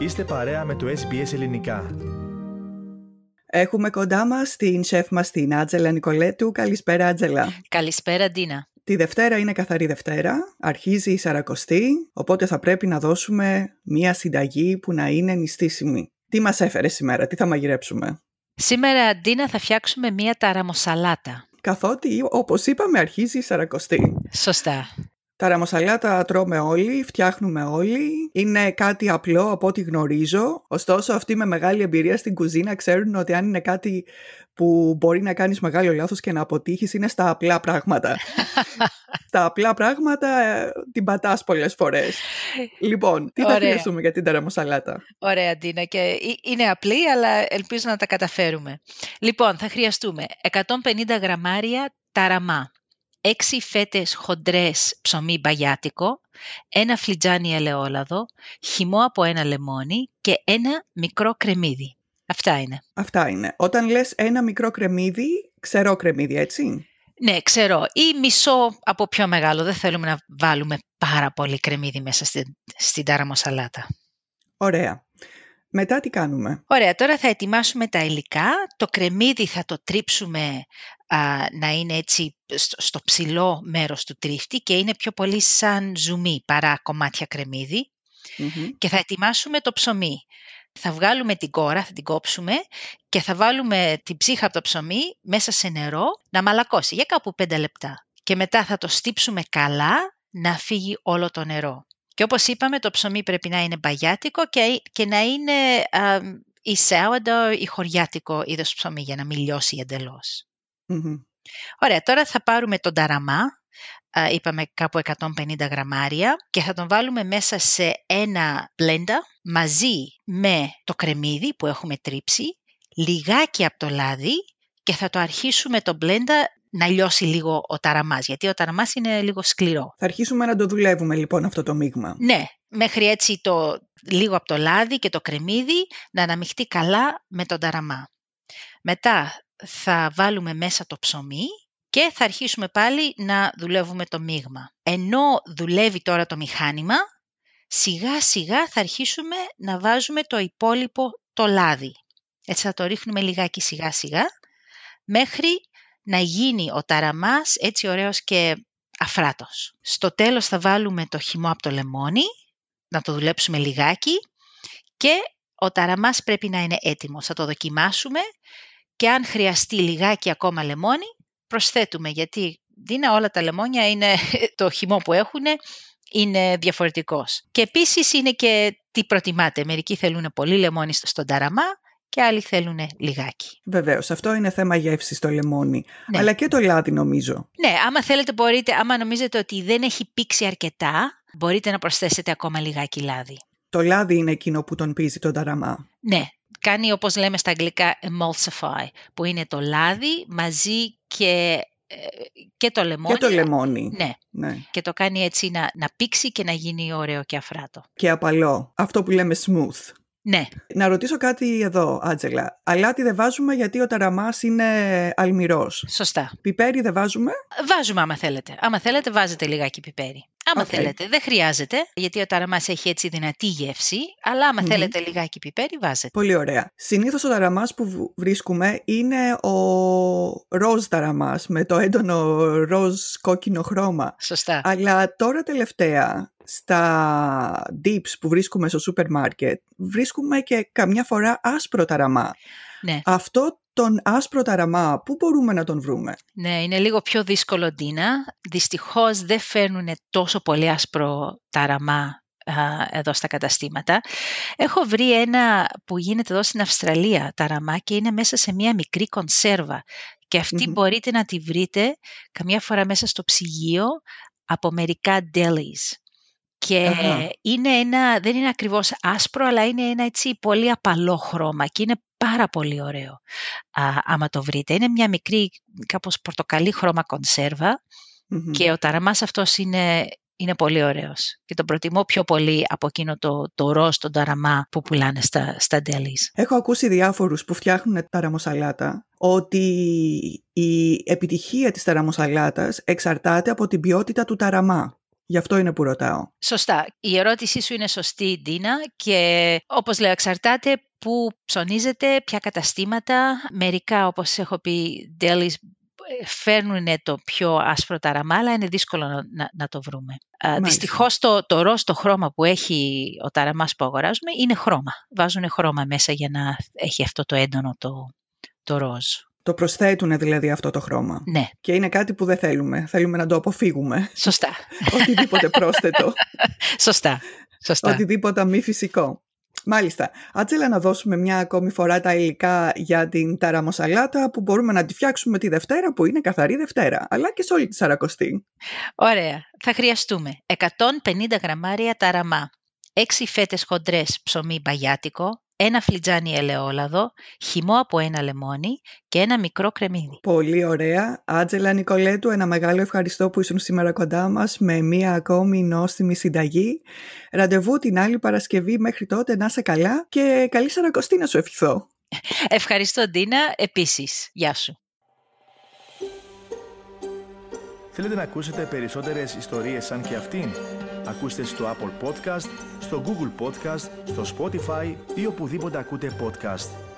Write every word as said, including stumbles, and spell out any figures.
Είστε παρέα με το ες μπι ες Ελληνικά. Έχουμε κοντά μας την σεφ μας την Άντζελα Νικολέτου. Καλησπέρα, Άντζελα. Καλησπέρα, Ντίνα. Τη Δευτέρα είναι καθαρή Δευτέρα, αρχίζει η Σαρακοστή, οπότε θα πρέπει να δώσουμε μία συνταγή που να είναι νηστίσιμη. Τι μας έφερε σήμερα, τι θα μαγειρέψουμε? Σήμερα, Ντίνα, θα φτιάξουμε μία ταραμοσαλάτα. Καθότι, όπως είπαμε, αρχίζει η Σαρακοστή. Σωστά. Ταραμοσαλάτα τρώμε όλοι, φτιάχνουμε όλοι. Είναι κάτι απλό από ό,τι γνωρίζω. Ωστόσο, αυτοί με μεγάλη εμπειρία στην κουζίνα ξέρουν ότι αν είναι κάτι που μπορεί να κάνεις μεγάλο λάθος και να αποτύχεις, είναι στα απλά πράγματα. Στα απλά πράγματα ε, την πατάς πολλές φορές. Λοιπόν, τι θα χρειαστούμε για την ταραμοσαλάτα? Ωραία, Ντίνα, και είναι απλή, αλλά ελπίζω να τα καταφέρουμε. Λοιπόν, θα χρειαστούμε εκατόν πενήντα γραμμάρια ταραμά, έξι φέτες χοντρές ψωμί μπαγιάτικο, ένα φλιτζάνι ελαιόλαδο, χυμό από ένα λεμόνι και ένα μικρό κρεμμύδι. Αυτά είναι. Αυτά είναι. Όταν λες ένα μικρό κρεμμύδι, ξερό κρεμμύδι, έτσι? Ναι, ξέρω. Ή μισό από πιο μεγάλο. Δεν θέλουμε να βάλουμε πάρα πολύ κρεμμύδι μέσα στην, στην ταραμοσαλάτα. Ωραία. Μετά τι κάνουμε? Ωραία, τώρα θα ετοιμάσουμε τα υλικά. Το κρεμμύδι θα το τρίψουμε α, να είναι έτσι στο, στο ψηλό μέρος του τρίφτη και είναι πιο πολύ σαν ζουμί παρά κομμάτια κρεμμύδι. Mm-hmm. Και θα ετοιμάσουμε το ψωμί. Θα βγάλουμε την κόρα, θα την κόψουμε και θα βάλουμε την ψύχα από το ψωμί μέσα σε νερό να μαλακώσει για κάπου πέντε λεπτά. Και μετά θα το στύψουμε καλά να φύγει όλο το νερό. Και όπως είπαμε, το ψωμί πρέπει να είναι μπαγιάτικο και, και να είναι α, ή sourdough ή χωριάτικο είδος ψωμί για να μην λιώσει εντελώς. Mm-hmm. Ωραία, τώρα θα πάρουμε τον ταραμά, α, είπαμε κάπου εκατόν πενήντα γραμμάρια και θα τον βάλουμε μέσα σε ένα blender μαζί με το κρεμμύδι που έχουμε τρίψει, λιγάκι από το λάδι και θα το αρχίσουμε το blender να λιώσει λίγο ο ταραμάς, γιατί ο ταραμάς είναι λίγο σκληρό. Θα αρχίσουμε να το δουλεύουμε λοιπόν αυτό το μείγμα. Ναι, μέχρι έτσι το, λίγο από το λάδι και το κρεμμύδι να αναμειχτεί καλά με τον ταραμά. Μετά θα βάλουμε μέσα το ψωμί και θα αρχίσουμε πάλι να δουλεύουμε το μείγμα. Ενώ δουλεύει τώρα το μηχάνημα, σιγά σιγά θα αρχίσουμε να βάζουμε το υπόλοιπο το λάδι. Έτσι θα το ρίχνουμε λιγάκι σιγά σιγά μέχρι να γίνει ο ταραμάς έτσι ωραίος και αφράτος. Στο τέλος θα βάλουμε το χυμό από το λεμόνι, να το δουλέψουμε λιγάκι και ο ταραμάς πρέπει να είναι έτοιμος. Θα το δοκιμάσουμε και αν χρειαστεί λιγάκι ακόμα λεμόνι, προσθέτουμε, γιατί Ντίνα, όλα τα λεμόνια είναι το χυμό που έχουν είναι διαφορετικός. Και επίσης είναι και τι προτιμάτε. Μερικοί θέλουν πολύ λεμόνι στον ταραμά και άλλοι θέλουν λιγάκι. Βεβαίως, αυτό είναι θέμα γεύσης το λεμόνι. Ναι. Αλλά και το λάδι νομίζω. Ναι, άμα θέλετε μπορείτε, άμα νομίζετε ότι δεν έχει πήξει αρκετά, μπορείτε να προσθέσετε ακόμα λιγάκι λάδι. Το λάδι είναι εκείνο που τον πίζει τον ταραμά. Ναι, κάνει όπως λέμε στα αγγλικά emulsify, που είναι το λάδι μαζί και, και το λεμόνι. Και το λεμόνι. Ναι, ναι. Και το κάνει έτσι να, να πήξει και να γίνει ωραίο και αφράτο. Και απαλό, αυτό που λέμε smooth. Ναι. Να ρωτήσω κάτι εδώ, Άντζελα. Αλάτι δεν βάζουμε γιατί ο ταραμάς είναι αλμυρός. Σωστά. Πιπέρι δεν βάζουμε? Βάζουμε άμα θέλετε. Άμα θέλετε βάζετε λιγάκι πιπέρι. Άμα okay. θέλετε. Δεν χρειάζεται, γιατί ο ταραμάς έχει έτσι δυνατή γεύση, αλλά άμα mm-hmm. θέλετε λιγάκι πιπέρι βάζετε. Πολύ ωραία. Συνήθως ο ταραμάς που βρίσκουμε είναι ο ροζ ταραμάς με το έντονο ροζ κόκκινο χρώμα. Σωστά. Αλλά τώρα τελευταία στα dips που βρίσκουμε στο σούπερ μάρκετ βρίσκουμε και καμιά φορά άσπρο ταραμά. Ναι. Αυτό τον άσπρο ταραμά πού μπορούμε να τον βρούμε? Ναι, είναι λίγο πιο δύσκολο, Ντίνα. Δυστυχώς δεν φέρνουν τόσο πολύ άσπρο ταραμά α, εδώ στα καταστήματα. Έχω βρει ένα που γίνεται εδώ στην Αυστραλία ταραμά και είναι μέσα σε μια μικρή κονσέρβα και αυτή mm-hmm. μπορείτε να τη βρείτε καμιά φορά μέσα στο ψυγείο από μερικά delis. Και uh-huh. είναι ένα, δεν είναι ακριβώς άσπρο, αλλά είναι ένα έτσι πολύ απαλό χρώμα και είναι πάρα πολύ ωραίο α, άμα το βρείτε. Είναι μια μικρή κάπως πορτοκαλί χρώμα κονσέρβα mm-hmm. και ο ταραμάς αυτός είναι, είναι πολύ ωραίος και τον προτιμώ πιο πολύ από εκείνο το, το ροζ, τον ταραμά που πουλάνε στα, στα delis. Έχω ακούσει διάφορους που φτιάχνουν ταραμοσαλάτα ότι η επιτυχία της ταραμοσαλάτας εξαρτάται από την ποιότητα του ταραμά. Γι' αυτό είναι που ρωτάω. Σωστά. Η ερώτησή σου είναι σωστή, Ντίνα, και όπως λέω εξαρτάται που ψωνίζετε, ποια καταστήματα. Μερικά, όπως έχω πει, delis φέρνουν το πιο άσπρο ταραμά, αλλά είναι δύσκολο να, να, να το βρούμε. Δυστυχώς το, το ροζ, το χρώμα που έχει ο ταραμάς που αγοράζουμε είναι χρώμα. Βάζουν χρώμα μέσα για να έχει αυτό το έντονο το, το ροζ. Το προσθέτουν δηλαδή αυτό το χρώμα. Ναι. Και είναι κάτι που δεν θέλουμε. Θέλουμε να το αποφύγουμε. Σωστά. Οτιδήποτε πρόσθετο. Σωστά. Σωστά. Οτιδήποτε μη φυσικό. Μάλιστα. Άτζελα, να δώσουμε μια ακόμη φορά τα υλικά για την ταραμοσαλάτα που μπορούμε να τη φτιάξουμε τη Δευτέρα, που είναι καθαρή Δευτέρα, αλλά και σε όλη τη Σαρακοστή. Ωραία. Θα χρειαστούμε εκατόν πενήντα γραμμάρια ταραμά, έξι φέτες χοντρές ψωμί μπαγιάτικο, ένα φλιτζάνι ελαιόλαδο, χυμό από ένα λεμόνι και ένα μικρό κρεμμύδι. Πολύ ωραία. Άτζελα Νικολέτου, ένα μεγάλο ευχαριστώ που ήσουν σήμερα κοντά μας με μία ακόμη νόστιμη συνταγή. Ραντεβού την άλλη Παρασκευή, μέχρι τότε να είσαι καλά και καλή Σαρακοστή να σου ευχηθώ. Ευχαριστώ, Ντίνα, επίσης. Γεια σου. Θέλετε να ακούσετε περισσότερες ιστορίες σαν και αυτήν? Ακούστε στο Apple Podcast, στο Google Podcast, στο Spotify ή οπουδήποτε ακούτε podcast.